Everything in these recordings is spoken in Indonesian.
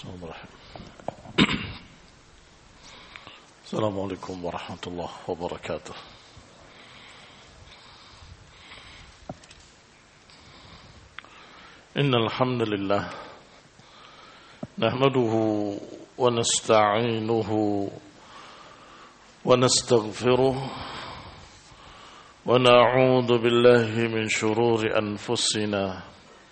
Bismillahirrahmanirrahim. Assalamualaikum warahmatullahi wabarakatuh. Innal hamdalillah nahmaduhu wa nasta'inuhu wa nastaghfiruh wa na'udzu billahi min shururi anfusina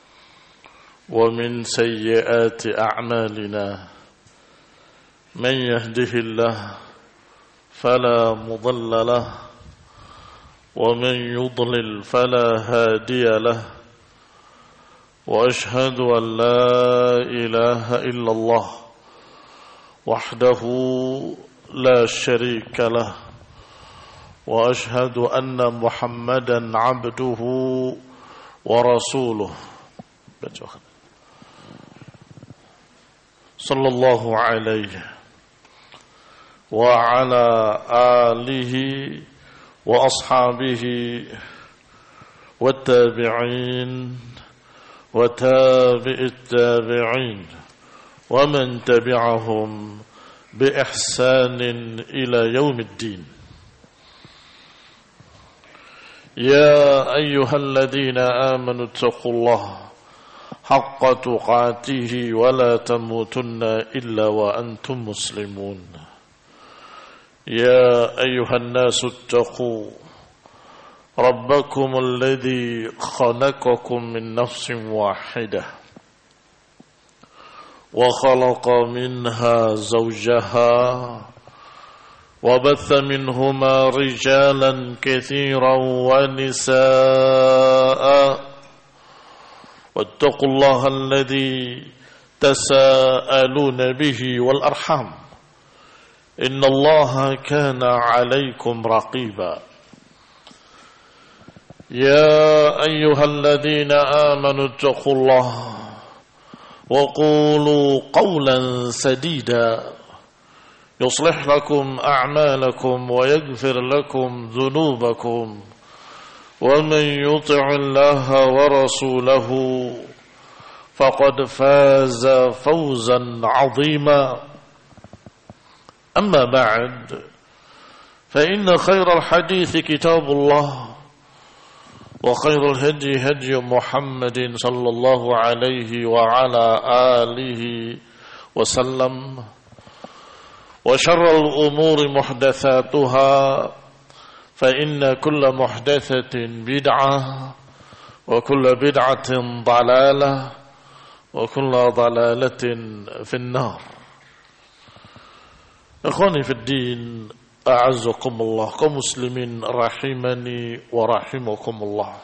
ومن سيئات أعمالنا من يهده الله فلا مضل له ومن يضلل فلا هادي له وأشهد أن لا إله إلا الله وحده لا شريك له وأشهد أن محمدا عبده ورسوله صلى الله عليه وعلى آله وأصحابه والتابعين وتابع التابعين ومن تبعهم بإحسان إلى يوم الدين. يا أيها الذين آمنوا اتقوا الله حق تقاته ولا تموتن إلا وأنتم مسلمون. يا أيها الناس اتقوا ربكم الذي خلقكم من نفس واحدة وخلق منها زوجها وبث منهما رجالا كثيرا ونساء واتقوا الله الذي تساءلون به والأرحام إن الله كان عليكم رقيبا. يا أيها الذين آمنوا اتقوا الله وقولوا قولا سديدا يصلح لكم أعمالكم ويغفر لكم ذنوبكم ومن يطع الله ورسوله فقد فاز فوزا عظيما. أما بعد فإن خير الحديث كتاب الله وخير الهدي هدي محمد صلى الله عليه وعلى آله وسلم وشر الأمور محدثاتها فإن كل محدثة بدعة وكل بدعة ضلالة وكل ضلالة في النار. إخواني في الدين أعزكم الله kaum muslimin rahimani wa rahimakumullah.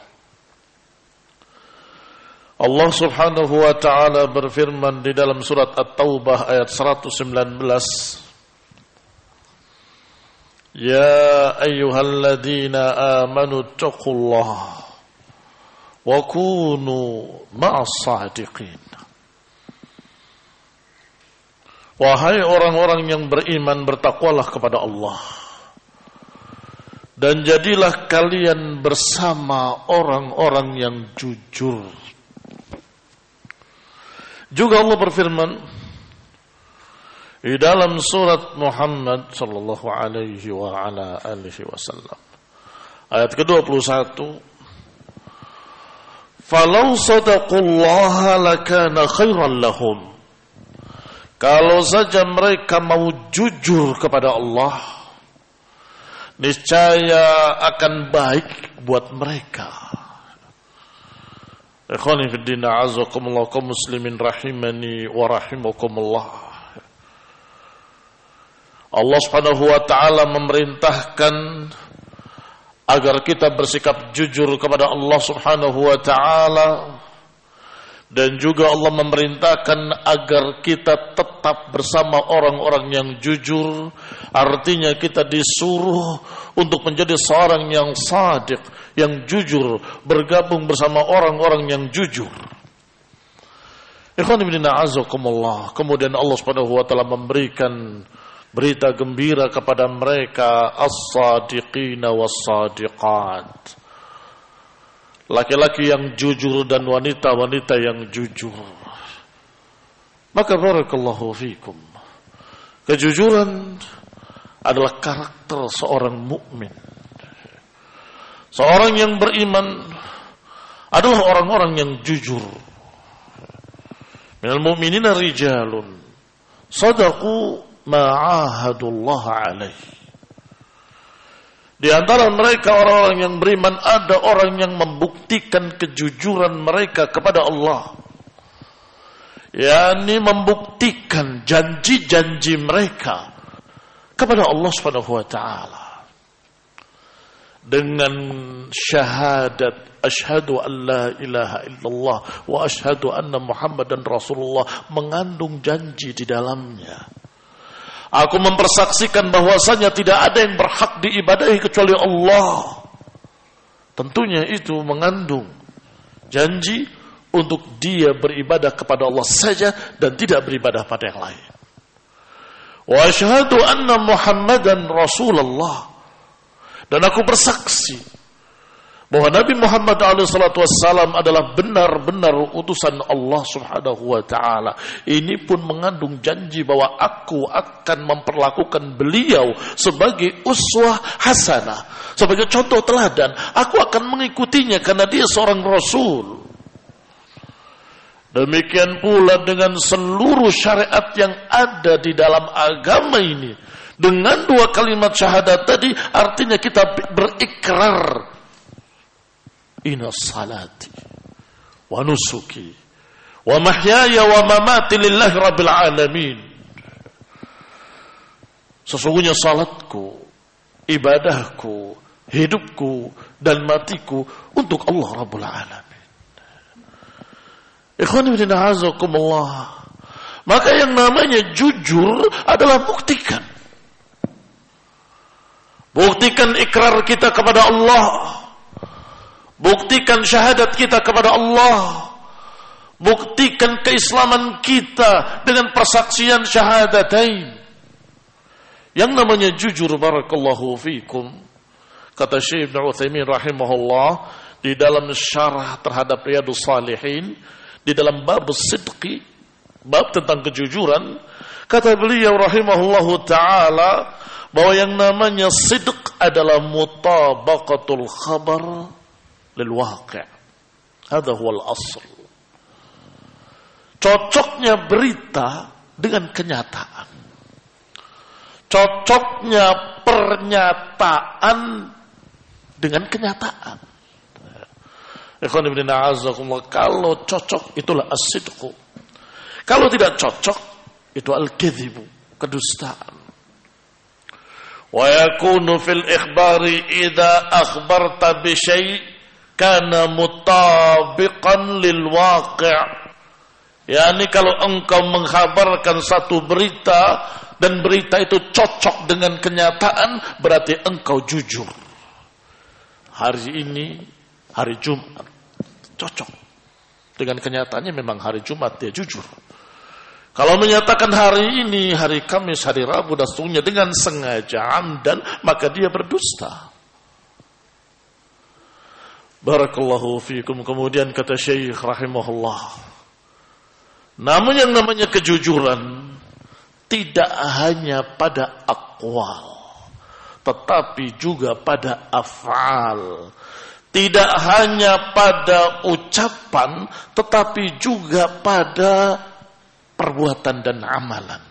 Allah Subhanahu wa taala berfirman di dalam surat At-Taubah ayat 119, Ya ayyuhalladzina amanu taqullaha wa kunu ma'as sadiqin. Wahai orang-orang yang beriman, bertakwalah kepada Allah dan jadilah kalian bersama orang-orang yang jujur. Juga Allah berfirman di dalam surat Muhammad sallallahu alaihi wa ala alihi wasallam ayat ke-21, Falau sadaqullaha lakana khairan lahum. Kalau saja mereka mau jujur kepada Allah, niscaya akan baik buat mereka. Ikhwani fi din, a'azzakumullah kaum muslimin rahimani wa rahimakumullah. Allah Subhanahu wa taala memerintahkan agar kita bersikap jujur kepada Allah Subhanahu wa taala, dan juga Allah memerintahkan agar kita tetap bersama orang-orang yang jujur. Artinya kita disuruh untuk menjadi seorang yang shadiq, yang jujur, bergabung bersama orang-orang yang jujur. Ikhwan fillah a'azzakumullah. Kemudian Allah Subhanahu wa taala memberikan berita gembira kepada mereka as-sadiqina was-sadiqat, laki-laki yang jujur dan wanita-wanita yang jujur. Maka barakallahu fikum, kejujuran adalah karakter seorang mukmin. Seorang yang beriman adalah orang-orang yang jujur. Minal mu'minina rijalun sadaqu ma'ahadullah alaih. Di antara mereka orang-orang yang beriman ada orang yang membuktikan kejujuran mereka kepada Allah, yakni membuktikan janji-janji mereka kepada Allah Subhanahu wa taala dengan syahadat asyhadu an la ilaha illallah wa asyhadu anna Muhammadan Rasulullah, mengandung janji di dalamnya. Aku mempersaksikan bahwasanya tidak ada yang berhak diibadahi kecuali Allah. Tentunya itu mengandung janji untuk dia beribadah kepada Allah saja dan tidak beribadah pada yang lain. Wa asyhadu anna Muhammadan Rasulullah, dan aku bersaksi bahwa Nabi Muhammad SAW adalah benar-benar utusan Allah Subhanahu wa taala. Ini pun mengandung janji bahwa aku akan memperlakukan beliau sebagai uswah hasanah, sebagai contoh teladan. Aku akan mengikutinya karena dia seorang rasul. Demikian pula dengan seluruh syariat yang ada di dalam agama ini. Dengan dua kalimat syahadat tadi artinya kita berikrar, inna salati wa nusuki wa mahyaya wa mamati lillahi rabbil alamin. Sesungguhnya salatku, ibadahku, hidupku dan matiku untuk Allah Rabbul Alamin. Ikhwani fillah azakumullah. Maka yang namanya jujur adalah buktikan ikrar kita kepada Allah, buktikan syahadat kita kepada Allah, buktikan keislaman kita dengan persaksian syahadatain. Yang namanya jujur, barakallahu fikum, kata Syekh Ibnu Utsaimin rahimahullah di dalam syarah terhadap Riyadhus Shalihin, di dalam bab sidqi, bab tentang kejujuran, kata beliau rahimahullahu taala bahwa yang namanya sidq adalah mutabaqatul khabar lil waqi'. Hadha huwal asl. Cocoknya berita dengan kenyataan. Cocoknya pernyataan dengan kenyataan. Ikhwan ibn a'azakumullah, kalau cocok itulah as-sidqu. Kalau tidak cocok itu al-kadhibu, kedustaan. Wa yakunu fil ikhbari idza akhbarta bi syai' kana mutabiqan lil waqi'. Yani kalau engkau mengkhabarkan satu berita dan berita itu cocok dengan kenyataan, berarti engkau jujur. Hari ini hari Jumat, cocok dengan kenyataannya, memang hari Jumat dia jujur. Kalau menyatakan hari ini hari Kamis, hari Rabu dan seterusnya dengan sengaja amdan, maka dia berdusta. Barakallahu fiikum. Kemudian kata Syekh rahimahullah, namun yang namanya kejujuran tidak hanya pada aqwal, tetapi juga pada af'al. Tidak hanya pada ucapan, tetapi juga pada perbuatan dan amalan.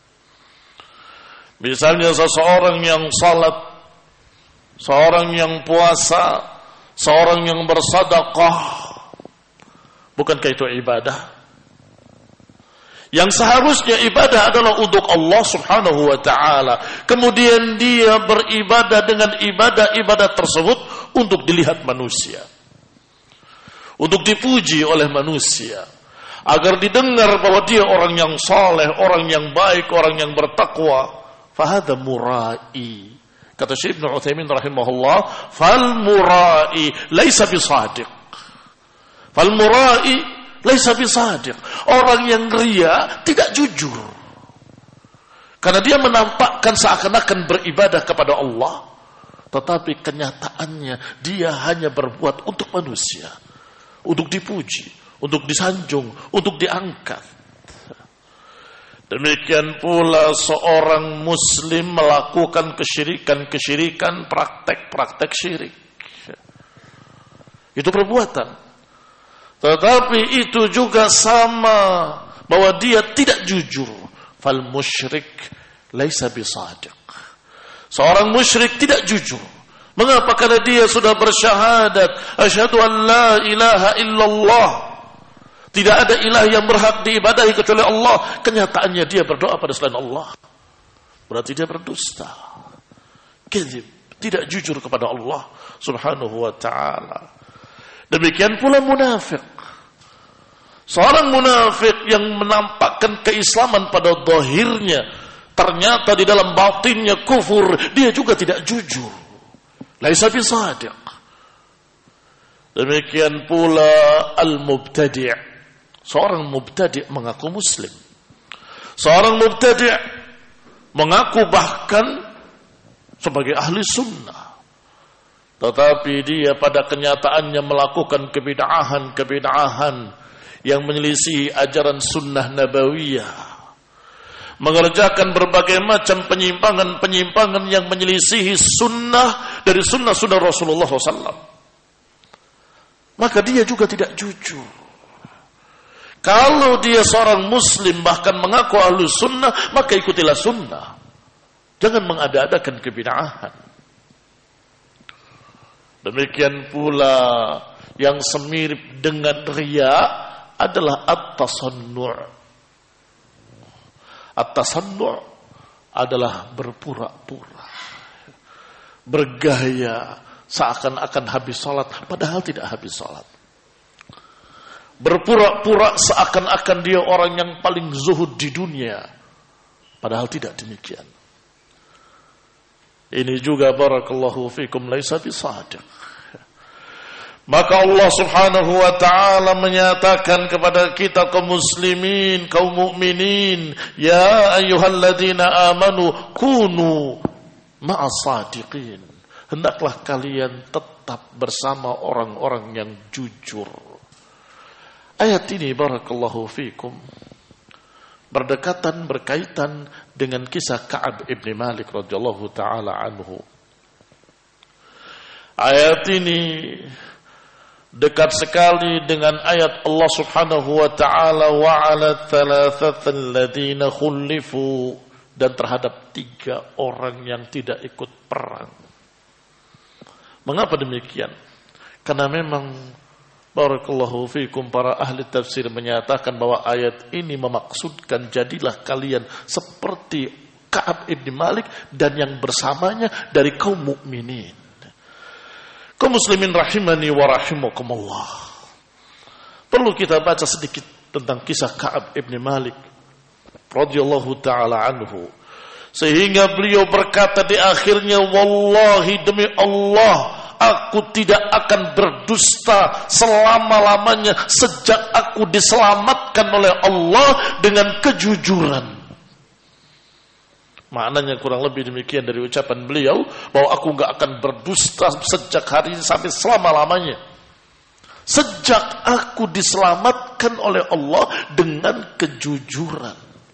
Misalnya seseorang yang salat, seorang yang puasa, seorang yang bersedekah, bukankah itu ibadah? Yang seharusnya ibadah adalah untuk Allah Subhanahu wa taala. Kemudian dia beribadah dengan ibadah-ibadah tersebut untuk dilihat manusia, untuk dipuji oleh manusia, agar didengar bahwa dia orang yang saleh, orang yang baik, orang yang bertakwa. Fahadha murai. Kata Syekh Ibnu Utsaimin rahimahullah, fal murai laisa bisadiq. Fal murai laisa bisadiq. Orang yang ria tidak jujur. Karena dia menampakkan seakan-akan beribadah kepada Allah, tetapi kenyataannya dia hanya berbuat untuk manusia, untuk dipuji, untuk disanjung, untuk diangkat. Demikian pula seorang muslim melakukan kesyirikan, praktek-praktek syirik. Itu perbuatan. Tetapi itu juga sama bahwa dia tidak jujur. Fal musyrik laisa bisadiq. Seorang musyrik tidak jujur. Mengapa? Karena dia sudah bersyahadat, asyhadu an la ilaha illallah. Tidak ada ilah yang berhak diibadahi kecuali Allah. Kenyataannya dia berdoa pada selain Allah. Berarti dia berdusta. Kadzib, tidak jujur kepada Allah Subhanahu wa taala. Demikian pula munafik. Seorang munafik yang menampakkan keislaman pada zahirnya, ternyata di dalam batinnya kufur, dia juga tidak jujur. Laisa bisadiq. Demikian pula al-mubtadi'. Seorang mubtadi' mengaku muslim. Seorang mubtadi' mengaku bahkan sebagai ahli sunnah. Tetapi dia pada kenyataannya melakukan kebid'ahan yang menyelisih ajaran sunnah nabawiyah. Mengerjakan berbagai macam penyimpangan yang menyelisihi sunnah dari sunnah Rasulullah SAW. Maka dia juga tidak jujur. Kalau dia seorang muslim bahkan mengaku ahlu sunnah, maka ikutilah sunnah. Jangan mengada-adakan kebid'ahan. Demikian pula yang semirip dengan riya adalah at-tasannu'. At-tasannu' adalah berpura-pura, bergaya seakan-akan habis salat padahal tidak habis salat. Berpura-pura seakan-akan dia orang yang paling zuhud di dunia padahal tidak demikian. Ini juga barakallahu fikum laisa bisadiq. Maka Allah Subhanahu wa taala menyatakan kepada kita kaum muslimin, kaum mukminin, ya ayyuhalladzina amanu kunu ma'as sadiqin. Hendaklah kalian tetap bersama orang-orang yang jujur. Ayat ini barakallahu fikum berkaitan dengan kisah Ka'ab ibn Malik radhiyallahu taala anhu. Ayat ini dekat sekali dengan ayat Allah Subhanahu wa taala wa 'ala thalathatil ladzina khulifu, dan terhadap 3 orang yang tidak ikut perang. Mengapa demikian? Karena memang barakallahu fikum para ahli tafsir menyatakan bahwa ayat ini memaksudkan jadilah kalian seperti Ka'ab ibn Malik dan yang bersamanya dari kaum mukminin. Kaum muslimin rahimani wa rahimakumullah. Perlu kita baca sedikit tentang kisah Ka'ab ibn Malik radhiyallahu taala anhu, sehingga beliau berkata di akhirnya, wallahi demi Allah, aku tidak akan berdusta selama-lamanya sejak aku diselamatkan oleh Allah dengan kejujuran. Maknanya kurang lebih demikian dari ucapan beliau, bahwa aku enggak akan berdusta sejak hari ini sampai selama-lamanya. Sejak aku diselamatkan oleh Allah dengan kejujuran.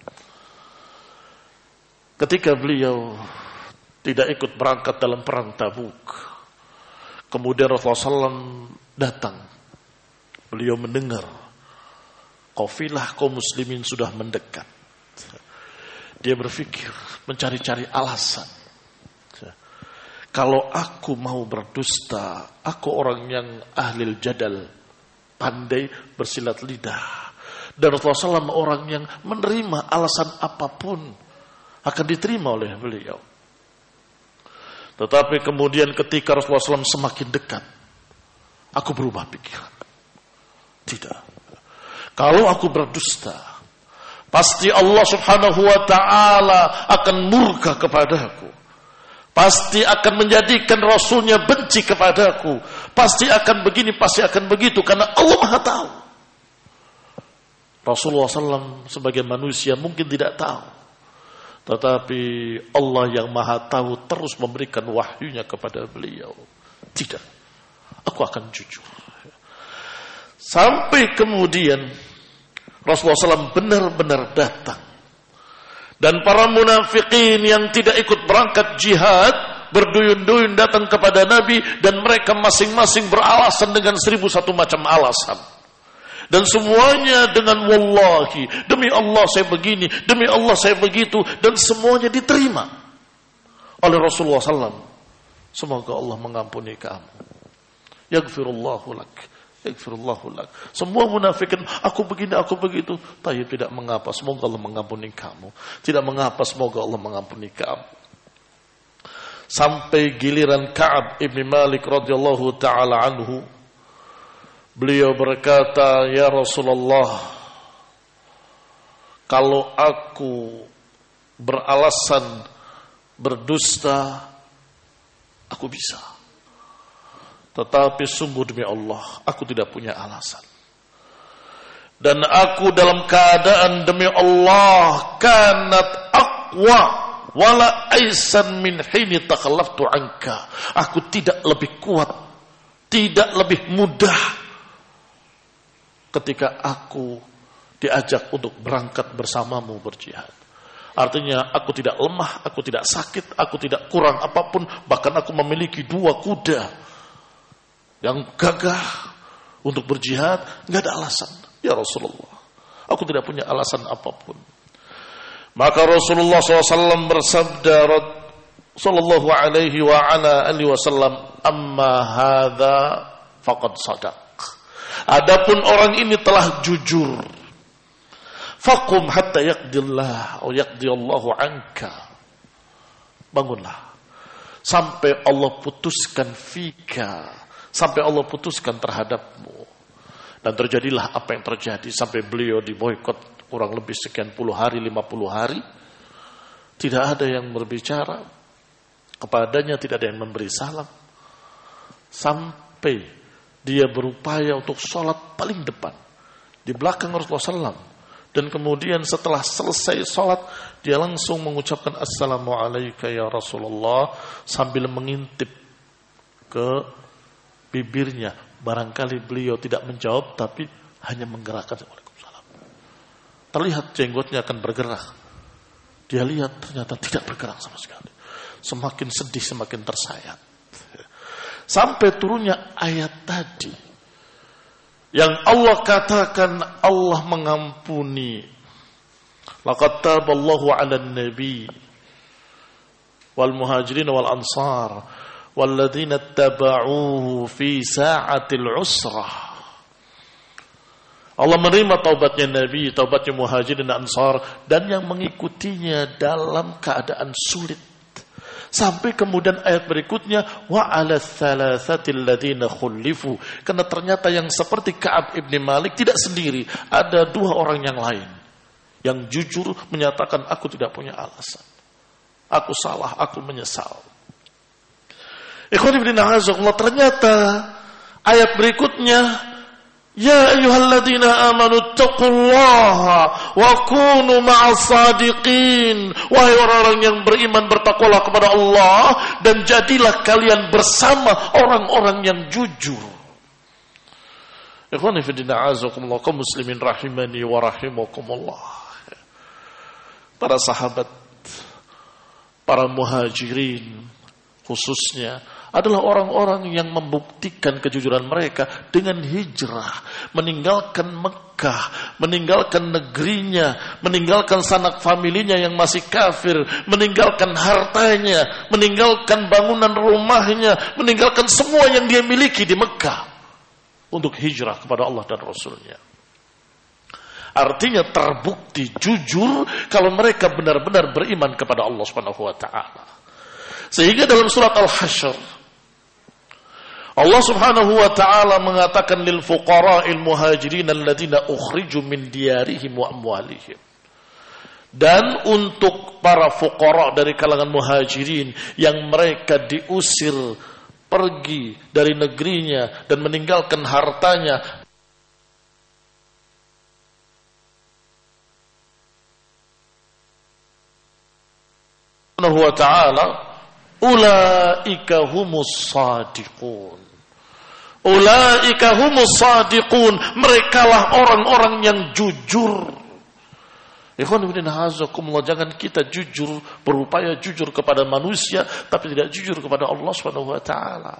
Ketika beliau tidak ikut berangkat dalam perang Tabuk, kemudian Rasulullah SAW datang. Beliau mendengar kafilah kaum muslimin sudah mendekat. Dia berpikir, mencari-cari alasan. Kalau aku mau berdusta, aku orang yang ahlil jadal, pandai bersilat lidah. Dan Rasulullah SAW orang yang menerima alasan apapun akan diterima oleh beliau. Tetapi kemudian ketika Rasulullah SAW semakin dekat, aku berubah pikiran. Tidak. Kalau aku berdusta, pasti Allah Subhanahu wa ta'ala akan murka kepadaku. Pasti akan menjadikan Rasulnya benci kepadaku. Pasti akan begini, pasti akan begitu. Karena Allah Maha tahu. Rasulullah SAW sebagai manusia mungkin tidak tahu. Tetapi Allah yang Maha tahu terus memberikan wahyunya kepada beliau. Tidak. Aku akan jujur. Sampai kemudian Rasulullah SAW benar-benar datang Dan para munafikin yang tidak ikut berangkat jihad berduyun-duyun datang kepada Nabi, dan mereka masing-masing beralasan dengan 1001 macam alasan. Dan semuanya dengan wallahi, demi Allah saya begini, demi Allah saya begitu, dan semuanya diterima oleh Rasulullah SAW. Semoga Allah mengampuni kamu. Yaghfirullahu lak, yaghfirullahu lak. Semua munafikin, aku begini, aku begitu. Tapi tidak mengapa, semoga Allah mengampuni kamu. Tidak mengapa, semoga Allah mengampuni kamu. Sampai giliran Ka'ab ibn Malik radhiyallahu ta'ala anhu, beliau berkata, ya Rasulullah, kalau aku beralasan berdusta, aku bisa. Tetapi sungguh demi Allah, aku tidak punya alasan. Dan aku dalam keadaan demi Allah, kanat aqwa wala aisan min hini takhallaftu anka. Aku tidak lebih kuat, tidak lebih mudah ketika aku diajak untuk berangkat bersamamu berjihad. Artinya aku tidak lemah, aku tidak sakit, aku tidak kurang apapun. Bahkan aku memiliki 2 kuda yang gagah untuk berjihad. Gak ada alasan. Ya Rasulullah, aku tidak punya alasan apapun. Maka Rasulullah SAW bersabda, sallallahu alaihi wa ala alihi wasallam, amma hadza faqad sadaq. Adapun orang ini telah jujur. Faqum hatta yaqdillah atau yaqdiyallahu anka. Bangunlah sampai Allah putuskan fika, sampai Allah putuskan terhadapmu. Dan terjadilah apa yang terjadi, sampai beliau diboikot kurang lebih sekian puluh hari, 50 hari. Tidak ada yang berbicara kepadanya, tidak ada yang memberi salam. Sampai dia berupaya untuk sholat paling depan di belakang Rasulullah SAW. Dan kemudian setelah selesai sholat, dia langsung mengucapkan Assalamualaikum ya Rasulullah, sambil mengintip ke bibirnya. Barangkali beliau tidak menjawab, tapi hanya menggerakkan Waalaikumsalam. Terlihat jenggotnya akan bergerak. Dia lihat ternyata tidak bergerak sama sekali. Semakin sedih, semakin tersayat. Sampai turunnya ayat tadi yang Allah katakan Allah mengampuni. Laqad taballahu 'alan nabi wal muhajirin wal ansar walladzina ittaba'uhu fi sa'atil usrah. Allah menerima taubatnya Nabi, taubatnya muhajirin dan ansar, dan yang mengikutinya dalam keadaan sulit. Sampai kemudian ayat berikutnya, wa 'ala tsalatsatil ladzina khulifu. Karena ternyata yang seperti Ka'ab ibn Malik tidak sendiri, ada 2 orang yang lain yang jujur menyatakan aku tidak punya alasan. Aku salah, aku menyesal. Ikhwan ibn a'azakumullah, ternyata ayat berikutnya, ya ayyuhalladzina amanu taqullaha wa kunu ma'as sadiqin. Wahai orang-orang yang beriman, bertakwalah kepada Allah dan jadilah kalian bersama orang-orang yang jujur. Ikhwan ibn a'azakumullah, kaum muslimin rahimani wa rahimakumullah. Para sahabat, para muhajirin khususnya adalah orang-orang yang membuktikan kejujuran mereka dengan hijrah, meninggalkan Mekah, meninggalkan negerinya, meninggalkan sanak familinya yang masih kafir, meninggalkan hartanya, meninggalkan bangunan rumahnya, meninggalkan semua yang dia miliki di Mekah untuk hijrah kepada Allah dan Rasulnya. Artinya terbukti jujur kalau mereka benar-benar beriman kepada Allah Subhanahu wa taala. Sehingga dalam surat Al-Hasyr Allah Subhanahu wa taala mengatakan lil fuqara'il muhajirin alladziina ukhriju min diyarihim wa amwalihim. Dan untuk para fuqara dari kalangan muhajirin yang mereka diusir pergi dari negerinya dan meninggalkan hartanya, Subhanahu wa taala, ulaika humus sadiqun. Ulaika humus sadiqun. Merekalah orang-orang yang jujur. Jangan kita jujur, berupaya jujur kepada manusia, tapi tidak jujur kepada Allah Subhanahu wa taala.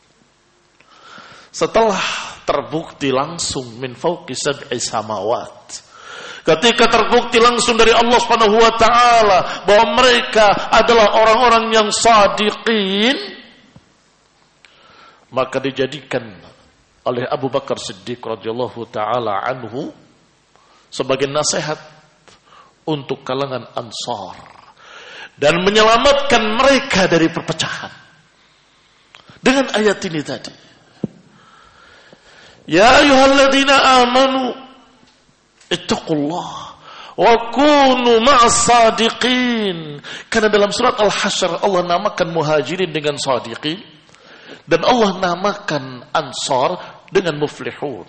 Setelah terbukti langsung min fawqi sab'i samawat, ketika terbukti langsung dari Allah Subhanahu wa taala bahwa mereka adalah orang-orang yang shadiqin, maka dijadikan oleh Abu Bakar Siddiq radhiyallahu taala anhu sebagai nasihat untuk kalangan Ansar dan menyelamatkan mereka dari perpecahan dengan ayat ini tadi. Ya ayyuhalladzina amanu ittaqullah wa kunu ma'as sadiqin. Karena dalam surat Al-Hasyr Allah namakan muhajirin dengan sadiqin dan Allah namakan Ansar dengan muflihun.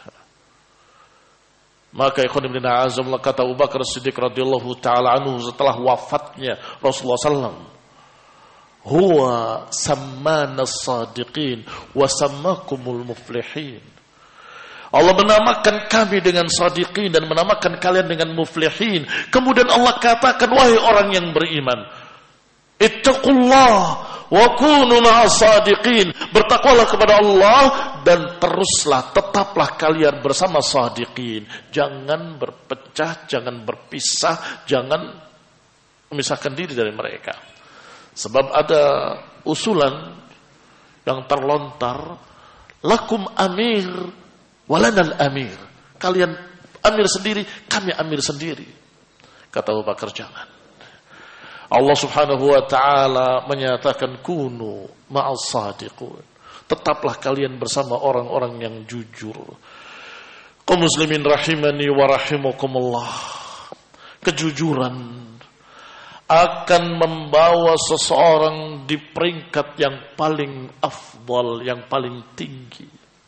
Maka ikhwan ibn a'azam kata Abu Bakar Siddiq radhiyallahu ta'ala anhu setelah wafatnya Rasulullah SAW, huwa sammana as-sadiqin wa sammakumul muflihin. Allah menamakan kami dengan sadiqin dan menamakan kalian dengan muflihin. Kemudian Allah katakan, wahai orang yang beriman, ittaqullah wa kunu ma'as sadiqin. Bertakwalah kepada Allah dan teruslah, tetaplah kalian bersama sadiqin. Jangan berpecah, jangan berpisah, jangan memisahkan diri dari mereka. Sebab ada usulan yang terlontar, lakum amir walanal amir. Kalian amir sendiri, kami amir sendiri. Kata Abu Bakar, jangan. Allah Subhanahu wa taala menyatakan kunu ma'as sadiqun. Tetaplah kalian bersama orang-orang yang jujur. Kaum muslimin rahimani wa rahimakumullah. Kejujuran akan membawa seseorang di peringkat yang paling afdal, yang paling tinggi.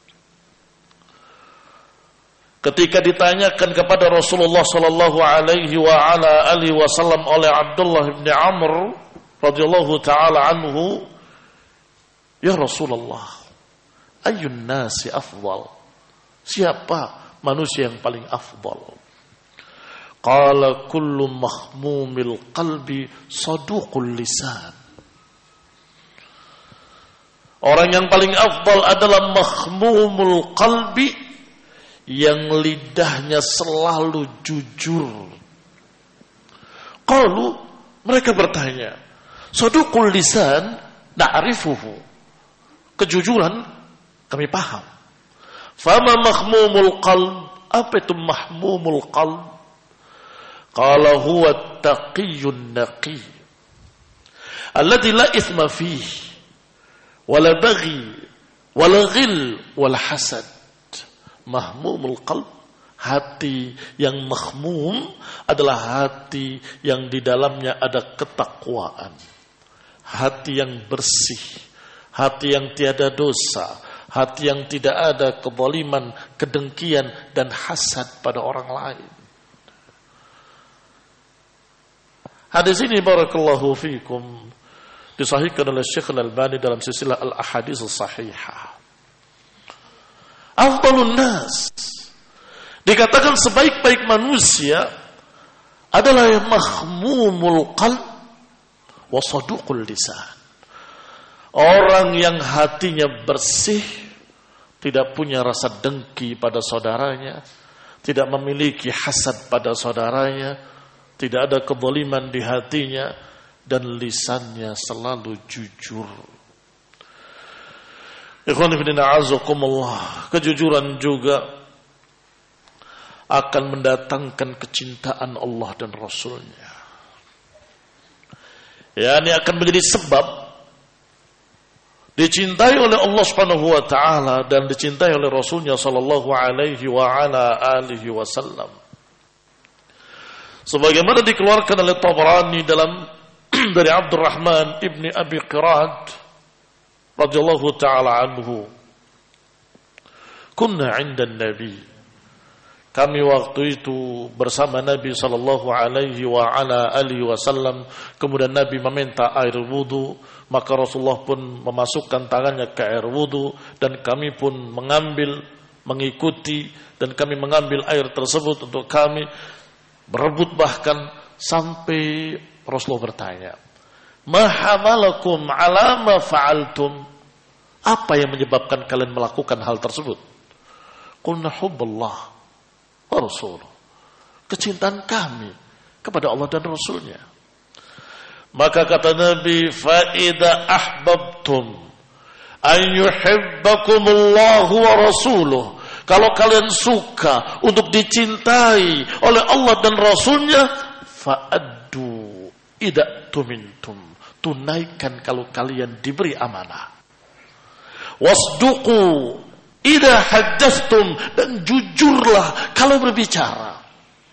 Ketika ditanyakan kepada Rasulullah sallallahu alaihi wa ala alihi wasallam oleh Abdullah bin Amr radhiyallahu taala anhu, ya Rasulullah, ayyun nasi afdal? Siapa manusia yang paling afdal? Qala kullu mahmumil qalbi saduqul lisan. Orang yang paling afdal adalah mahmumul qalbi, yang lidahnya selalu jujur. Qalu, mereka bertanya, saduqul lisan na'rifuhu. Kejujuran kami paham. Fama mahmumul qalb? Apa itu mahmumul qalb? Qala huwa taqiyyun naqi alladhi la ithma fihi wala baghi wala ghil wala hasad. Mahmumul qalb, hati yang mahmum adalah hati yang di dalamnya ada ketakwaan, hati yang bersih, hati yang tiada dosa, hati yang tidak ada kezaliman, kedengkian dan hasad pada orang lain. Hadis ini barakallahu fikum disahihkan oleh Syekh Al-Albani dalam silsilah Al-Ahadits As-Sahihah. Afdalun nas, dikatakan sebaik-baik manusia adalah yang mahmumul qalb wa saduqul lisan. Orang yang hatinya bersih, tidak punya rasa dengki pada saudaranya, tidak memiliki hasad pada saudaranya, tidak ada kezaliman di hatinya, dan lisannya selalu jujur. Ikhwan fillah azakumullah, kejujuran juga akan mendatangkan kecintaan Allah dan Rasulnya. Ya, ini akan menjadi sebab dicintai oleh Allah Subhanahu wa taala dan dicintai oleh Rasulnya sallallahu alaihi wa ala alihi wasallam. Sebagaimana dikeluarkan oleh Tabrani dalam dari Abdurrahman ibni Abi Qirad radhiyallahu ta'ala anhu, kunna 'inda Nabi, kami waktu itu bersama Nabi sallallahu alaihi wa ala alihi wasallam. Kemudian Nabi meminta air wudu, maka Rasulullah pun memasukkan tangannya ke air wudu dan kami pun mengikuti dan kami mengambil air tersebut untuk kami. berebut bahkan sampai Rasulullah bertanya, "Ma hamalakum ala ma fa'altum?" Apa yang menyebabkan kalian melakukan hal tersebut? Qulna hubballah wa rasuluh. Kecintaan kami kepada Allah dan Rasulnya. Maka kata Nabi, fa idza ahbabtum an yuhibbakumullahu wa rasuluh. Kalau kalian suka untuk dicintai oleh Allah dan Rasulnya, fa'addu idza tumintum. Tunaikan kalau kalian diberi amanah. Wasduqu idza haddatstum, dan jujurlah kalau berbicara.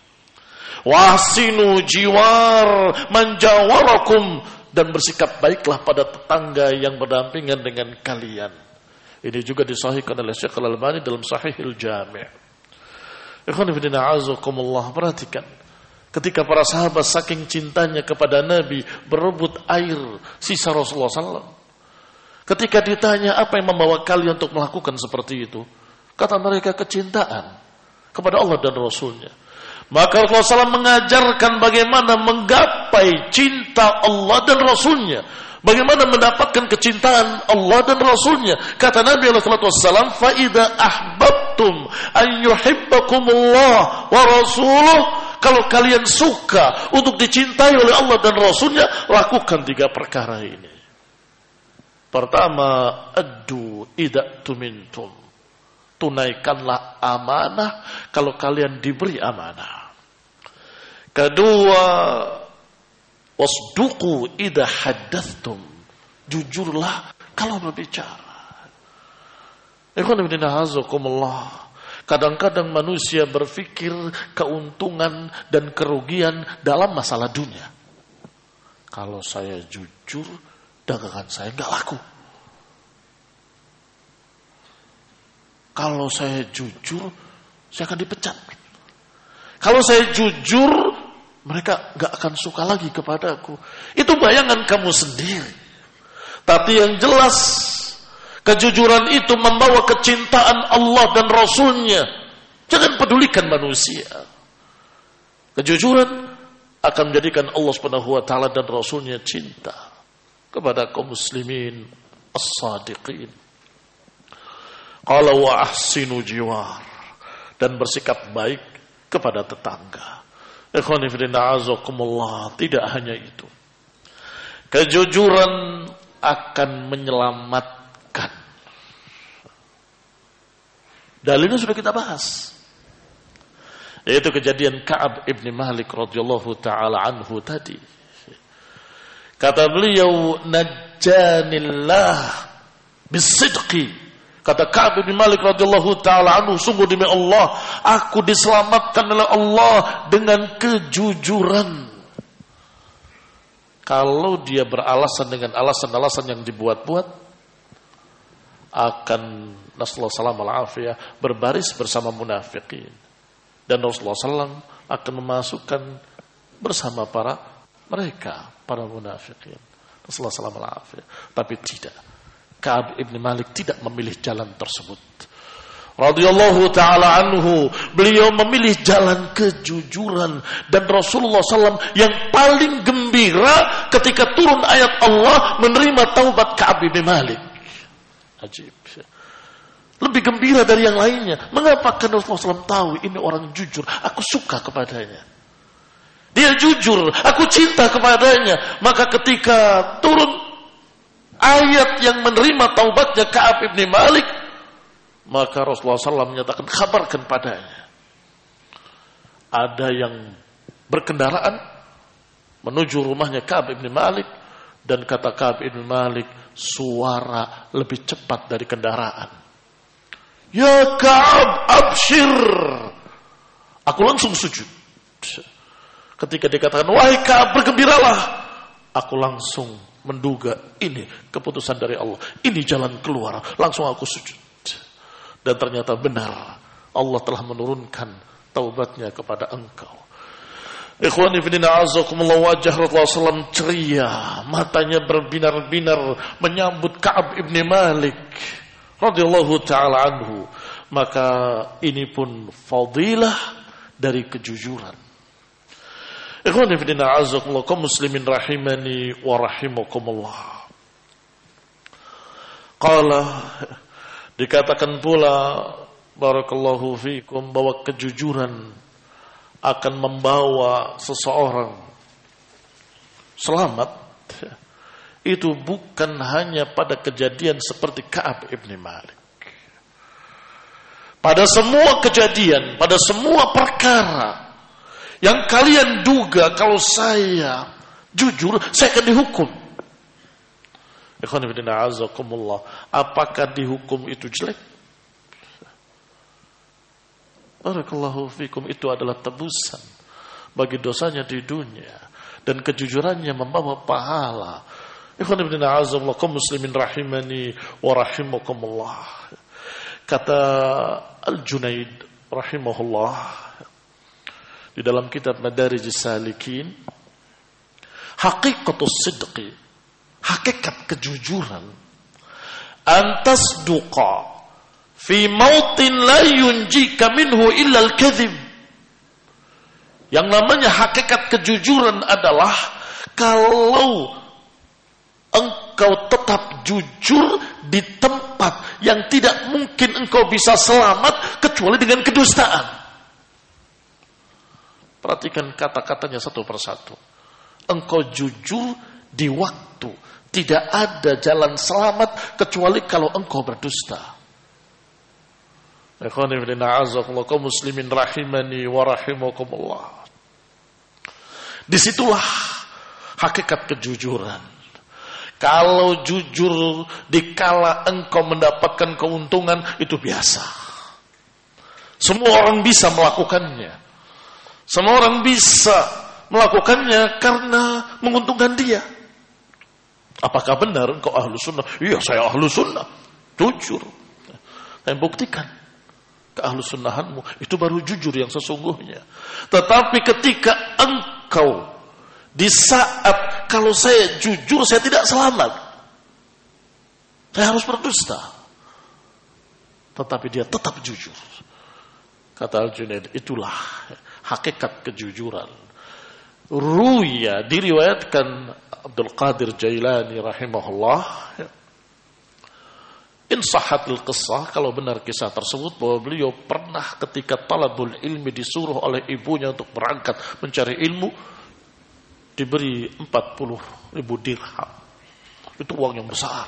Wasinu jiwar manjawarakum, dan bersikap baiklah pada tetangga yang berdampingan dengan kalian. Ini juga disahihkan oleh Syekh Al-Albani dalam Sahihul Jami'. Ikhwan fillah azakumullah, perhatikan ketika para sahabat saking cintanya kepada Nabi berebut air sisa Rasulullah SAW. Ketika ditanya apa yang membawa kalian untuk melakukan seperti itu, kata mereka kecintaan kepada Allah dan Rasulnya. Maka Rasulullah SAW mengajarkan bagaimana menggapai cinta Allah dan Rasulnya, bagaimana mendapatkan kecintaan Allah dan Rasulnya. Kata Nabi SAW, fa idza ahbabtum an yuhibbakumullah wa rasuluh, kalau kalian suka untuk dicintai oleh Allah dan Rasulnya, lakukan 3 perkara ini. Pertama, addu idza tumintum. Tunaikanlah amanah kalau kalian diberi amanah. Kedua, wasduqu idza haddatstum. Jujurlah kalau berbicara. Ikhwan fillah azakumullah. Kadang-kadang manusia berpikir keuntungan dan kerugian dalam masalah dunia. Kalau saya jujur, dagangan saya enggak laku. Kalau saya jujur, saya akan dipecat. Kalau saya jujur, mereka enggak akan suka lagi kepadaku. Itu bayangan kamu sendiri. Tapi yang jelas, kejujuran itu membawa kecintaan Allah dan Rasulnya. Jangan pedulikan manusia. Kejujuran akan menjadikan Allah SWT dan Rasulnya cinta kepada kaum muslimin as-sadiqin. Qala wa ahsinu jiwar, dan bersikap baik kepada tetangga. Ikhwani fillah azakumullah, tidak hanya itu. Kejujuran akan menyelamatkan. Dalilnya sudah kita bahas. Yaitu kejadian Ka'ab ibn Malik radhiyallahu ta'ala anhu tadi. Kata beliau, najjanillah bisidqi. Kata Ka'ab bin Malik radhiyallahu ta'ala anhu, sungguh demi Allah, aku diselamatkan oleh Allah dengan kejujuran. Kalau dia beralasan dengan alasan-alasan yang dibuat-buat, akan Rasulullah SAW berbaris bersama munafikin. Dan Rasulullah SAW akan memasukkan bersama para munafikin. Rasulullah SAW. Tapi tidak. Ka'ab ibn Malik tidak memilih jalan tersebut. Radhiyallahu ta'ala anhu, beliau memilih jalan kejujuran. Dan Rasulullah SAW yang paling gembira ketika turun ayat Allah menerima taubat Ka'ab ibn Malik. Ajib. Lebih gembira dari yang lainnya. Mengapa? Karena Rasulullah SAW tahu ini orang jujur, aku suka kepadanya. Dia jujur, aku cinta kepadanya. Maka ketika turun ayat yang menerima taubatnya Ka'ab ibn Malik, maka Rasulullah SAW menyatakan, kabarkan padanya. Ada yang berkendaraan menuju rumahnya Ka'ab ibn Malik, dan kata Ka'ab ibn Malik, suara lebih cepat dari kendaraan. Ya Ka'ab, abshir. Aku langsung sujud. Ketika dikatakan, wahai Ka'ab, bergembiralah, aku langsung menduga ini keputusan dari Allah, ini jalan keluar. Langsung aku sujud. Dan ternyata benar, Allah telah menurunkan taubatnya kepada engkau. Ikhwani fillah azakumullah, wajah Rasulullah SAW ceria, matanya berbinar-binar menyambut Ka'ab ibn Malik radhiyallahu ta'ala anhu. Maka ini pun fadilah dari kejujuran. Ikhwani fi din a'azzakumullah, kaum muslimin rahimani wa rahimakumullah. Qala, dikatakan pula barakallahu fikum bahwa kejujuran akan membawa seseorang selamat. Itu bukan hanya pada kejadian seperti Ka'ab ibn Malik. Pada semua kejadian, pada semua perkara yang kalian duga kalau saya jujur, saya akan dihukum. Ikhwan fillah azakumullah, apakah dihukum itu jelek? Barakallahu fikum, itu adalah tebusan bagi dosanya di dunia dan kejujurannya membawa pahala. Ikhwan fillah azakumullah, kaum muslimin rahimani wa rahimakumullah. Kata Al-Junaid rahimahullah di dalam kitab Madarijus Salikin, haqiqatus sidqi, hakikat kejujuran, antasduqa fi mautin la yunjika minhu illa al-kadhib. Yang namanya hakikat kejujuran adalah kalau engkau tetap jujur di tempat yang tidak mungkin engkau bisa selamat kecuali dengan kedustaan. Perhatikan kata-katanya satu persatu. Engkau jujur di waktu, tidak ada jalan selamat kecuali kalau engkau berdusta. Ikhwani fillah a'azzakumullah, kaum muslimin rahimani wa rahimakumullah. Disitulah hakikat kejujuran. Kalau jujur dikala engkau mendapatkan keuntungan, itu biasa. Semua orang bisa melakukannya. Semua orang bisa melakukannya karena menguntungkan dia. Apakah benar engkau ahlu sunnah? Iya, saya ahlu sunnah. Jujur. Dan buktikan keahlu sunnahanmu. Itu baru jujur yang sesungguhnya. Tetapi ketika engkau di saat kalau saya jujur, saya tidak selamat, saya harus berdusta, tetapi dia tetap jujur. Kata Al-Junaid, itulah hakikat kejujuran. Ruya, diriwayatkan Abdul Qadir Jailani rahimahullah, in sahhatil qissah, kalau benar kisah tersebut, bahwa beliau pernah ketika talabul ilmi disuruh oleh ibunya untuk berangkat mencari ilmu, diberi 40.000 dirham. Itu uang yang besar.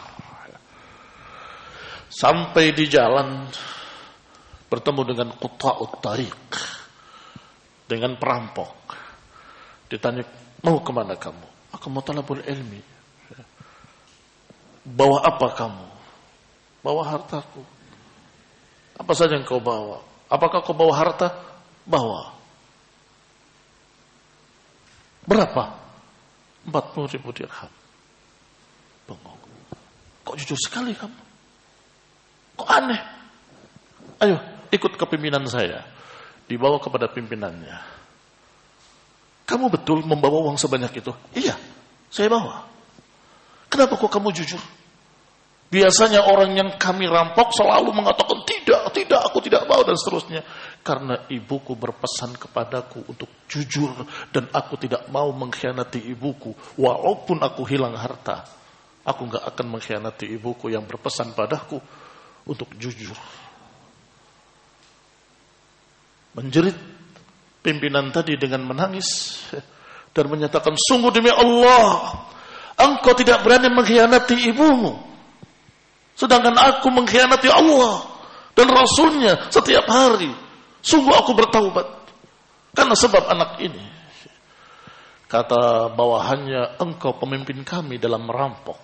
Sampai di jalan bertemu dengan quta'ut tariq, dengan perampok. Ditanya, mau kemana kamu? Aku mau talabul ilmi. Bawa apa kamu? Bawa hartaku. Apa saja yang kau bawa? Apakah kau bawa harta? Bawa. Berapa? 40.000 dirham. Bengong. Kok jujur sekali kamu? Kok aneh? Ayo, ikut ke pimpinan saya. Dibawa kepada pimpinannya. Kamu betul membawa uang sebanyak itu? Iya, saya bawa. Kenapa kok kamu jujur? Biasanya orang yang kami rampok selalu mengatakan tidak, aku tidak bawa dan seterusnya. Karena ibuku berpesan kepadaku untuk jujur dan aku tidak mau mengkhianati ibuku. Walaupun aku hilang harta, aku gak akan mengkhianati ibuku yang berpesan padaku untuk jujur. Menjerit pimpinan tadi dengan menangis dan menyatakan, sungguh demi Allah, engkau tidak berani mengkhianati ibumu, sedangkan aku mengkhianati Allah dan Rasulnya setiap hari. Sungguh aku bertaubat karena sebab anak ini. Kata bawahannya, engkau pemimpin kami dalam merampok,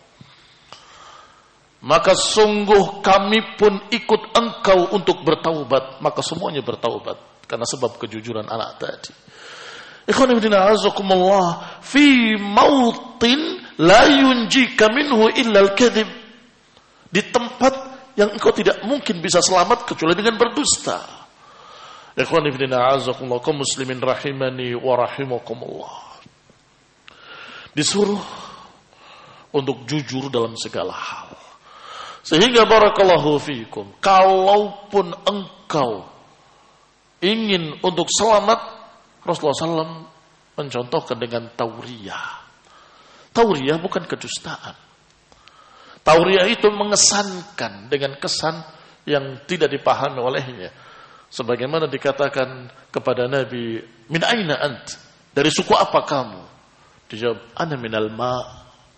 maka sungguh kami pun ikut engkau untuk bertaubat. Maka semuanya bertaubat karena sebab kejujuran anak tadi. Ikhwan fillah azakumullah, fi mautin la yunjika minhu illa al-kadhib. Di tempat yang engkau tidak mungkin bisa selamat kecuali dengan berdusta. Ikhwan fillah azakumullah, kaum muslimin rahimani wa rahimakumullah. Disuruh untuk jujur dalam segala hal. Sehingga barakallahu fikum, kalaupun engkau ingin untuk selamat, Rasulullah SAW mencontohkan dengan tauriyah. Tauriyah bukan kedustaan. Tauriyah itu mengesankan dengan kesan yang tidak dipahami olehnya. Sebagaimana dikatakan kepada Nabi, min aina ant? Dari suku apa kamu? Dijawab, ana minal ma'.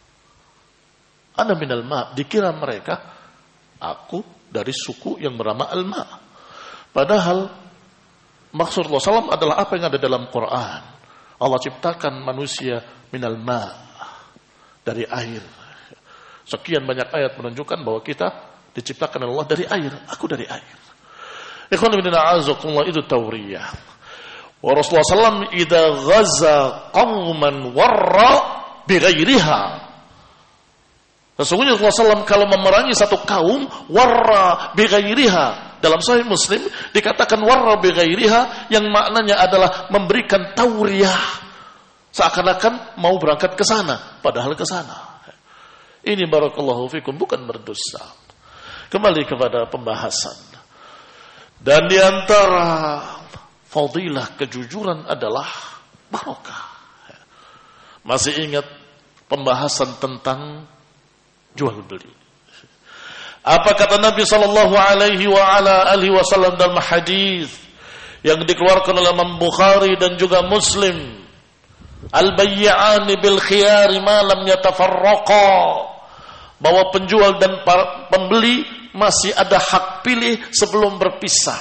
Ana minal ma'. Dikira mereka, aku dari suku yang bernama al-ma'. Padahal maksud Allah SAW adalah apa yang ada dalam Quran. Allah ciptakan manusia minal ma', dari air. Sekian banyak ayat menunjukkan bahwa kita diciptakan oleh Allah dari air. Aku dari air. Ikhwan fillah a'azakumullah, itu tauriyah. Wa Rasulullah SAW idza ghaza qauman warra bighairiha. Sesungguhnya Rasulullah SAW kalau memerangi satu kaum warra bighairiha, dalam Sahih Muslim dikatakan warra bighairiha yang maknanya adalah memberikan tauriyah, seakan-akan mau berangkat ke sana padahal ke sana. Ini barakallahu fikum bukan berdusta. Kembali kepada pembahasan. Dan di antara fadilah kejujuran adalah barokah. Masih ingat pembahasan tentang jual beli? Apa kata Nabi sallallahu alaihi wasallam dalam hadis yang dikeluarkan oleh Imam Bukhari dan juga Muslim? Al-bay'ani bil khiyari ma lam yatafarraqa. Bahwa penjual dan pembeli masih ada hak pilih sebelum berpisah.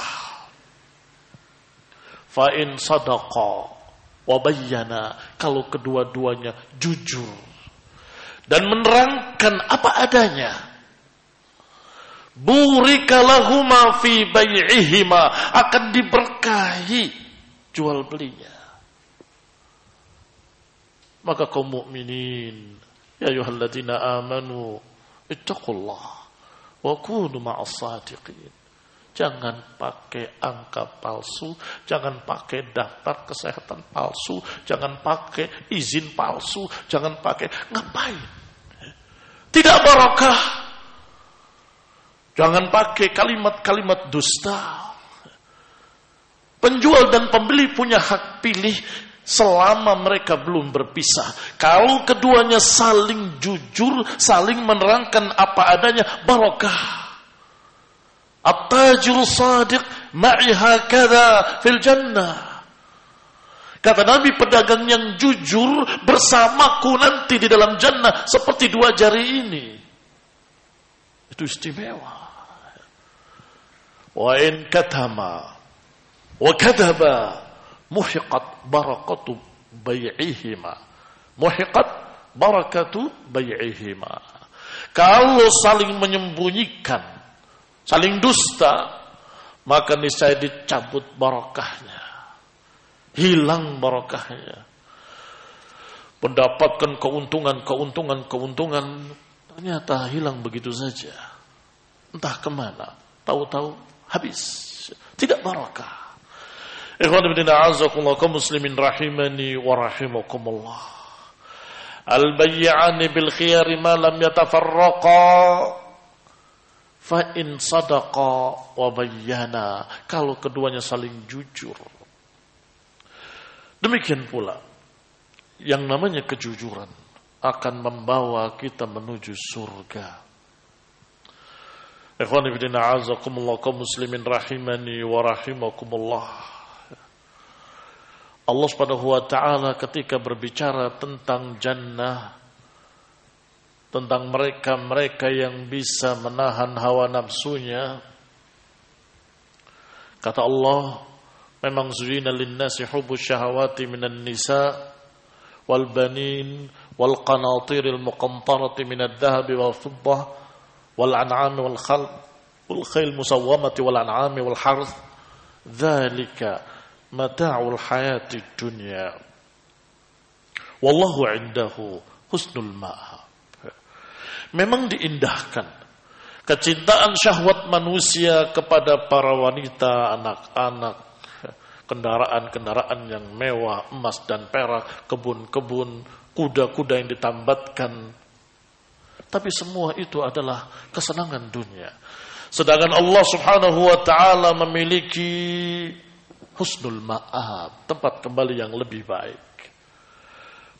Fa in sadaqa wa bayyana, kalau kedua-duanya jujur dan menerangkan apa adanya, burika lahuma fi bai'ihima, akan diberkahi jual belinya. Maka kaum mukminin, ya ayyuhalladzina amanu ittaqullah wa kunu ma'as shadiqin. Jangan pakai angka palsu, jangan pakai daftar kesehatan palsu, jangan pakai izin palsu, jangan pakai, ngapain? Tidak barakah. Jangan pakai kalimat-kalimat dusta. Penjual dan pembeli punya hak pilih selama mereka belum berpisah. Kalau keduanya saling jujur, saling menerangkan apa adanya, barakah. At-tajir shadiq ma'i hakadha fil jannah. Kata Nabi, pedagang yang jujur bersamaku nanti di dalam jannah seperti dua jari ini. Itu istimewa. Wa in katama wa kadaba muhiqat barakatu bai'ihima. Muhiqat barakatu bai'ihima. Kalau saling menyembunyikan, saling dusta, maka niscaya dicabut barakahnya, hilang barakahnya. Mendapatkan keuntungan, ternyata hilang begitu saja. Entah kemana, tahu-tahu habis, tidak barakah. Ikhwan fillah a'azakumullah, kaum muslimin rahimani wa rahimakumullah. Al-bay'ani bil khiyari ma lam yatafarraqa. Fa in sadaqa wa bayyana, kalau keduanya saling jujur. Demikian pula yang namanya kejujuran akan membawa kita menuju surga. Ikhwani fillah a'azakumullah, kaum muslimin rahimani wa rahimakumullah. Allah Subhanahu wa taala ketika berbicara tentang jannah, tentang mereka-mereka yang bisa menahan hawa nafsunya, kata Allah, memang zuyina lin-nasi hubbus syahawati minan nisa wal banin wal qanatiril muqantarati minadh dhahabi wal fiddah wal an'ami wal khayl musawwamati wal an'ami wal harth, dzalika mata'ul hayatid dunya wallahu 'indahu husnul ma'ab. Memang diindahkan kecintaan syahwat manusia kepada para wanita, anak-anak, kendaraan-kendaraan yang mewah, emas dan perak, kebun-kebun, kuda-kuda yang ditambatkan. Tapi semua itu adalah kesenangan dunia. Sedangkan Allah Subhanahu wa taala memiliki husnul ma'ab, tempat kembali yang lebih baik.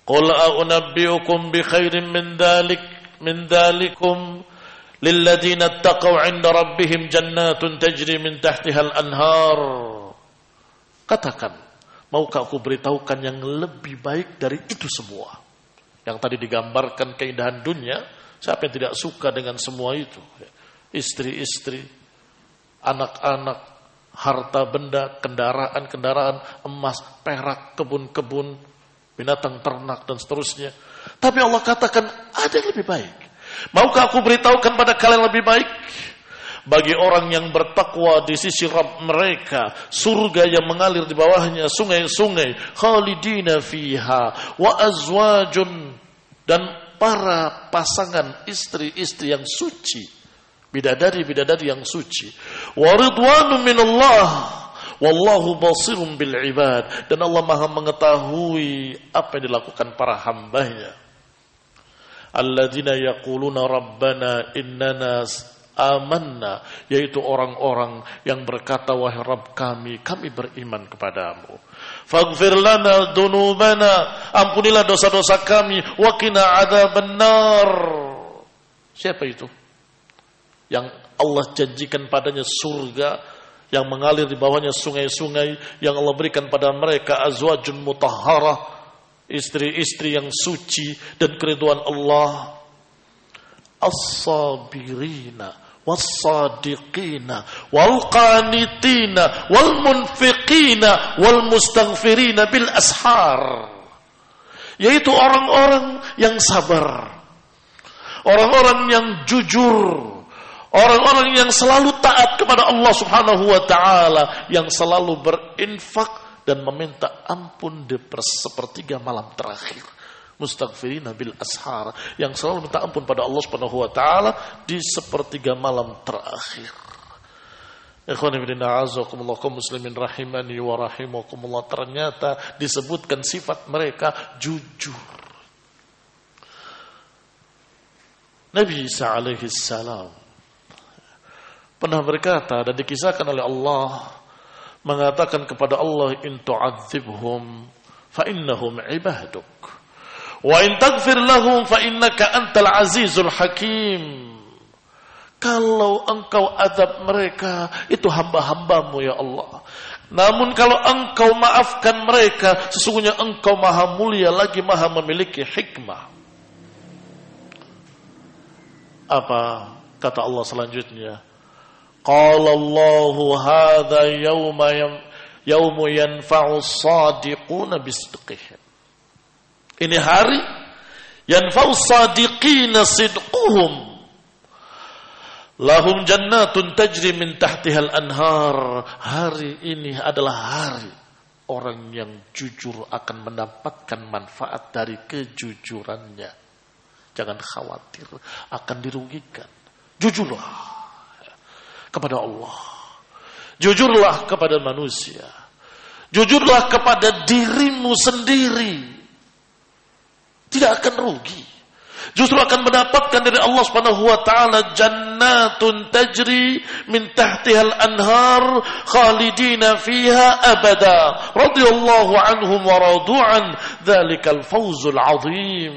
Qul a'unabbi'ukum bi khairin min dhalikum lilladzina ittaqaw 'inda rabbihim jannatun tajri min tahtiha al-anhar. Katakan, maukah aku beritahukan yang lebih baik dari itu semua? Yang tadi digambarkan keindahan dunia, siapa yang tidak suka dengan semua itu? Istri-istri, anak-anak, harta benda, kendaraan-kendaraan, emas, perak, kebun-kebun, binatang ternak dan seterusnya. Tapi Allah katakan ada yang lebih baik. Maukah aku beritahukan pada kalian lebih baik? Bagi orang yang bertakwa di sisi Rabb mereka, surga yang mengalir di bawahnya sungai-sungai, khalidina fiha, wa azwajun, dan para pasangan istri-istri yang suci, bidadari-bidadari yang suci, wa ridwanun minallah, wallahu basirun bil ibad, dan Allah Maha mengetahui apa yang dilakukan para hambanya. Alladzina yaquluna rabbana innana amanna, yaitu orang-orang yang berkata, wahai Rabb kami beriman kepadamu. Faghfir lana dzunubana, ampunilah dosa-dosa kami, wa qina adzabannar. Siapa itu? Yang Allah janjikan padanya surga yang mengalir di bawahnya sungai-sungai, yang Allah berikan pada mereka azwajun mutahharah, istri-istri yang suci dan keridhaan Allah. As-sabirina was-sadiqina wal-qanitina wal-munfiqina wal-mustaghfirina bil ashar, yaitu orang-orang yang sabar, orang-orang yang jujur, orang-orang yang selalu taat kepada Allah Subhanahu wa taala, yang selalu berinfak dan meminta ampun di sepertiga malam terakhir. Mustaghfirina bil ashar, yang selalu minta ampun pada Allah Subhanahu wa taala di sepertiga malam terakhir. Ikhwani fillah, azakumullah, kaum muslimin rahimani wa rahimakumullah, ternyata disebutkan sifat mereka jujur. Nabi Isa alaihi salam pernah berkata dan dikisahkan oleh Allah, mengatakan kepada Allah, in tu'adzibhum fa innahum ibaduk wa in taghfir lahum fa innaka antal azizul hakim. Kalau engkau azab mereka, itu hamba-hambamu ya Allah. Namun kalau engkau maafkan mereka, sesungguhnya engkau maha mulia lagi maha memiliki hikmah. Apa kata Allah selanjutnya? Qala Allahu hadza yawmu yanfa'u as-sadiquna bisidqihim. Ini hari yanfa'u as-sadiqina sidquhum. Lahum jannatun tajri min tahtiha al-anhar. Hari ini adalah hari orang yang jujur akan mendapatkan manfaat dari kejujurannya. Jangan khawatir akan dirugikan. Jujurlah kepada Allah. Jujurlah kepada manusia. Jujurlah kepada dirimu sendiri. Tidak akan rugi. Justru akan mendapatkan dari Allah Subhanahu wa taala jannatun tajri min tahtiha al-anhar khalidina fiha abada radhiyallahu anhum wa radu an dzalikal fawzul azim.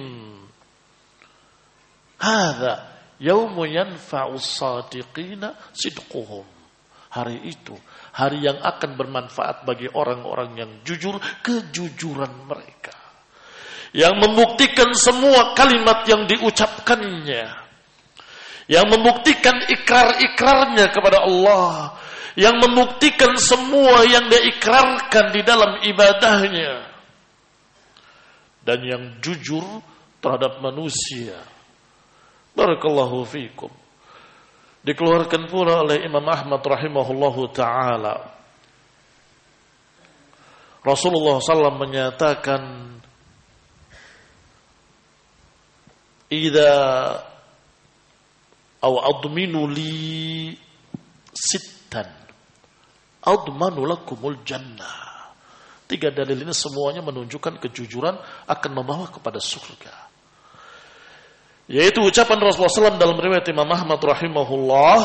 Hadza yaumu yanfa'u as-sadiqina sidquhum. Hari itu hari yang akan bermanfaat bagi orang-orang yang jujur, kejujuran mereka, yang membuktikan semua kalimat yang diucapkannya, yang membuktikan ikrar-ikrarnya kepada Allah, yang membuktikan semua yang dia ikrarkan di dalam ibadahnya, dan yang jujur terhadap manusia. Barakallahu fikum. Dikeluarkan pula oleh Imam Ahmad rahimahullahu ta'ala, Rasulullah SAW menyatakan, idza aw adminu li sittan admanu lakumul jannah. 3 dalil ini semuanya menunjukkan kejujuran akan membawa kepada surga. Yaitu ucapan Rasulullah SAW dalam riwayat Imam Ahmad rahimahullah,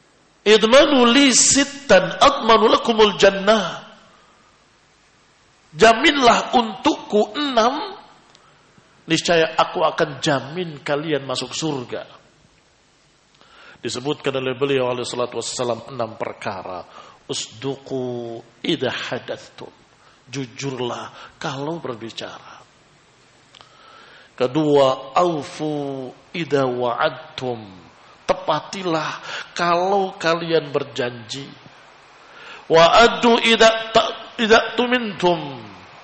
idmanu li sittan admanu lakumul jannah. Jaminlah untukku 6, niscaya aku akan jamin kalian masuk surga. Disebutkan oleh beliau alaihi salatu wassalam 6 perkara. Usduqu idza hadatstum. Jujurlah kalau berbicara. Kedua, aufu idza wa'adtum. Tepatilah kalau kalian berjanji. Wa'addu idza tumintum.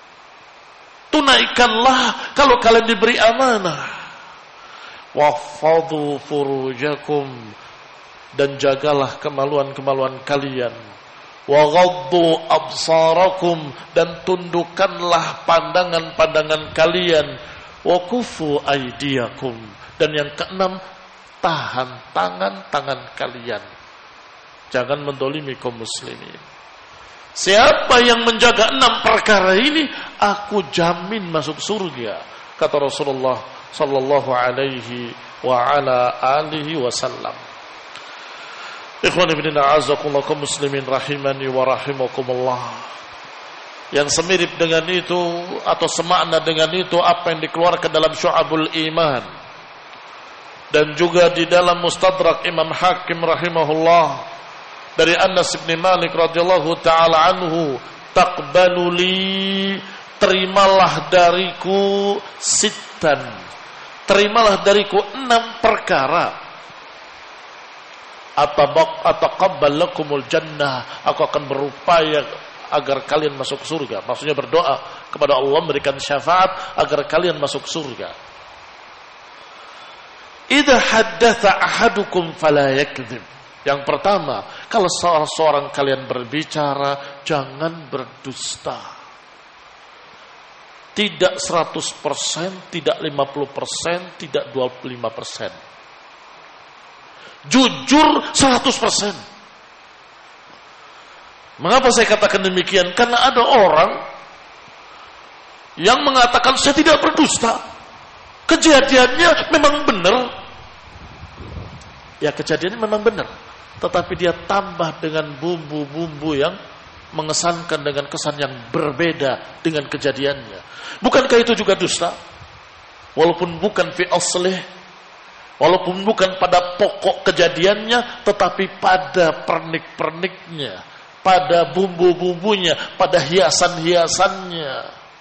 Tunaikanlah kalau kalian diberi amanah. Wahfadhu furujakum, dan jagalah kemaluan-kemaluan kalian. Waghaddu absarakum, dan tundukkanlah pandangan-pandangan kalian. Wakufu aydiyakum, dan yang keenam, tahan tangan-tangan kalian. Jangan mendolimi kaum muslimin. Siapa yang menjaga 6 perkara ini, aku jamin masuk surga, kata Rasulullah sallallahu alaihi wa ala alihi wasallam. Ikhwan ibn a'azakumullah kaum muslimin rahimani wa rahimakumullah. Yang semirip dengan itu atau semakna dengan itu apa yang dikeluarkan dalam Syu'abul Iman dan juga di dalam Mustadrak Imam Hakim rahimahullah dari Anas bin Malik radhiyallahu taala anhu, taqbalu li, terimalah dariku sittan, terimalah dariku 6 perkara. Ataqabbal lakumul jannah, aku akan berupaya agar kalian masuk surga. Maksudnya berdoa kepada Allah memberikan syafaat agar kalian masuk surga. Idza haddatsa ahadukum fala yakdzib. Yang pertama, kalau seorang kalian berbicara, jangan berdusta. Tidak 100%, tidak 50%, tidak 25%. Jujur 100%. Mengapa saya katakan demikian? Karena ada orang yang mengatakan saya tidak berdusta. Kejadiannya memang benar. Ya, kejadiannya memang benar. Tetapi dia tambah dengan bumbu-bumbu yang mengesankan dengan kesan yang berbeda dengan kejadiannya. Bukankah itu juga dusta? Walaupun bukan fi aslih, walaupun bukan pada pokok kejadiannya, tetapi pada pernik-perniknya, pada bumbu-bumbunya, pada hiasan-hiasannya.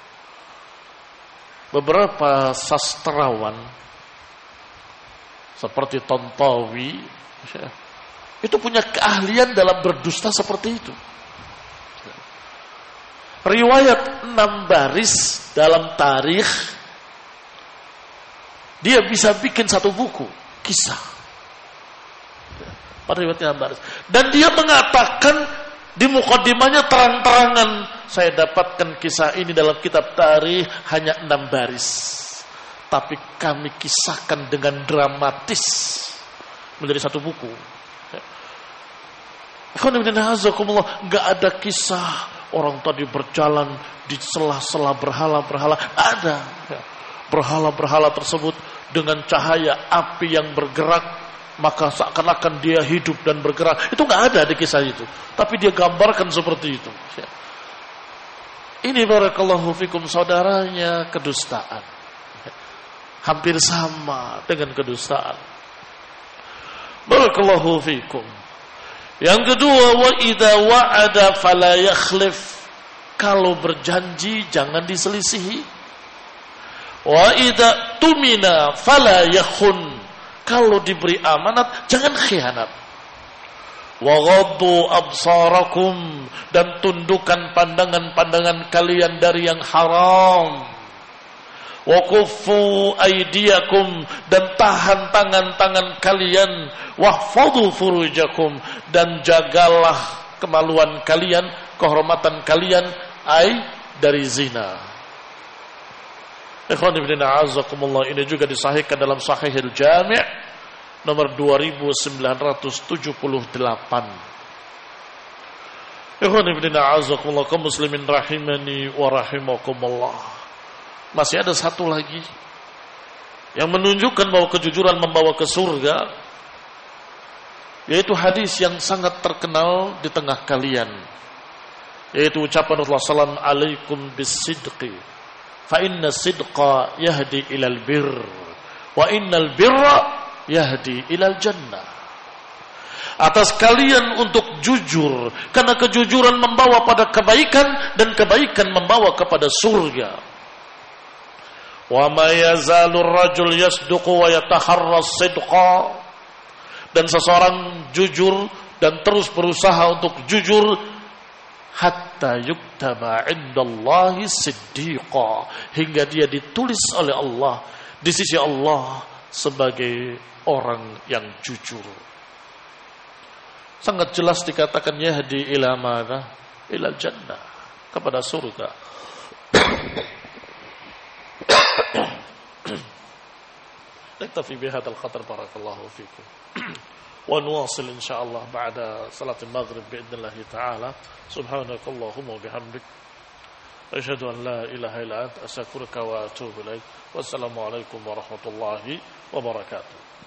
Beberapa sastrawan seperti Tontowi itu punya keahlian dalam berdusta seperti itu. Riwayat 6 baris dalam tarikh, dia bisa bikin 1 buku kisah. Pada riwayat 6 baris. Dan dia mengatakan di mukaddimahnya terang-terangan, saya dapatkan kisah ini dalam kitab tarikh hanya 6 baris. Tapi kami kisahkan dengan dramatis menjadi 1 buku. Enggak ada kisah orang tadi berjalan di sela-sela berhala-berhala. Ada berhala-berhala tersebut dengan cahaya api yang bergerak, maka seakan-akan dia hidup dan bergerak. Itu enggak ada di kisah itu, tapi dia gambarkan seperti itu. Ini barakallahu fikum saudaranya kedustaan. Hampir sama dengan kedustaan. Barakallahu fikum. Yang kedua, wa idza wa'ada fala yakhlif. Kalau berjanji jangan diselisihi. Wa idza tumina fala yakhun. Kalau diberi amanat jangan khianat. Wa ghaddu absarakum, dan tundukkan pandangan-pandangan kalian dari yang haram. Wa kuffu aydiyakum, dan tahan tangan-tangan kalian. Wahfadhu furujakum, dan jagalah kemaluan kalian, kehormatan kalian, dari zina. Ikhwan ibn a'azakumullah, ini juga disahihkan dalam Sahihul Jami' nomor 2978. Ikhwan ibn a'azakumullah kaum muslimin rahimani wa rahimakumullah. Masih ada 1 lagi yang menunjukkan bahwa kejujuran membawa ke surga, yaitu hadis yang sangat terkenal di tengah kalian, yaitu ucapan Rasulullah SAW, alaikum bisidqi fa inna sidqa yahdi ilal birr wa innal birra yahdi ilal jannah. Atas kalian untuk jujur, karena kejujuran membawa pada kebaikan dan kebaikan membawa kepada surga. Wa ma yazalu ar-rajul yasduqu wa yataharra as-sidqa, dan seseorang jujur dan terus berusaha untuk jujur hatta yuktaba indallahi siddiqa, hingga dia ditulis oleh Allah di sisi Allah sebagai orang yang jujur. Sangat jelas dikatakan yahdi ila mana? Ilal jannah, kepada surga. Naktafi bihadzal qadar, barakallahu fikum. Wa nuwasil insyaallah ba'da salat al-maghrib bi'idznillah ta'ala. Subhanakallahumma wa bihamdik, asyhadu an la ilaha illa anta, astaghfiruka wa atubu ilaik. Wassalamu alaikum warahmatullahi wabarakatuh.